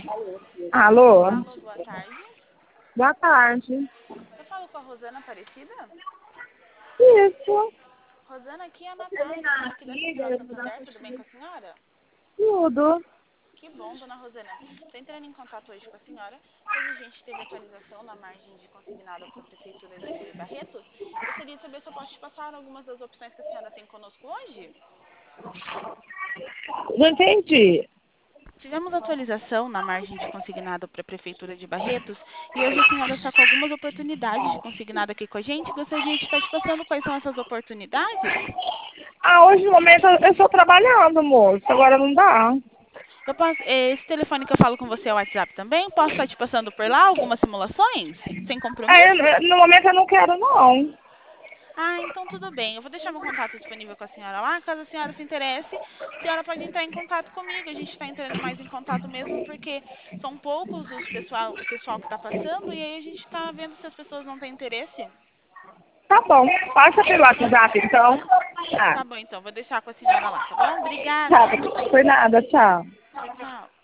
Alô? Alô, boa tarde. Boa tarde. Eu falo com a Rosana Aparecida? Isso. Rosana, aqui é a Natália, falo aqui da Central Santander, tudo bem com a senhora? Tudo. Que bom, dona Rosana. Estou entrando em contato hoje com a senhora, pois a gente teve atualização na margem de consignado para a Prefeitura de Barretos. Gostaria de saber se eu posso te passar algumas das opções que a senhora tem conosco hoje. Não entendi. Tivemos atualização na margem de consignado para a Prefeitura de Barretos e hoje a senhora está com algumas oportunidades de consignado aqui com a gente. Gostaria de estar te passando quais são essas oportunidades. Hoje no momento eu estou trabalhando, moço. Agora não dá. Eu posso, esse telefone que eu falo com você é o WhatsApp também? Posso estar te passando por lá algumas simulações? Sem compromisso? No momento eu não quero, não. Ah, então tudo bem. Eu vou deixar meu contato disponível com a senhora lá. Caso a senhora se interesse, a senhora pode entrar em contato comigo. A gente está entrando mais em contato mesmo porque são poucos o pessoal que está passando e aí a gente está vendo se as pessoas não têm interesse. Tá bom. Passa pelo WhatsApp, então. Tá bom, então. Vou deixar com a senhora lá, tá bom? Tá. Obrigada. Foi nada. Tchau. Tchau, tchau.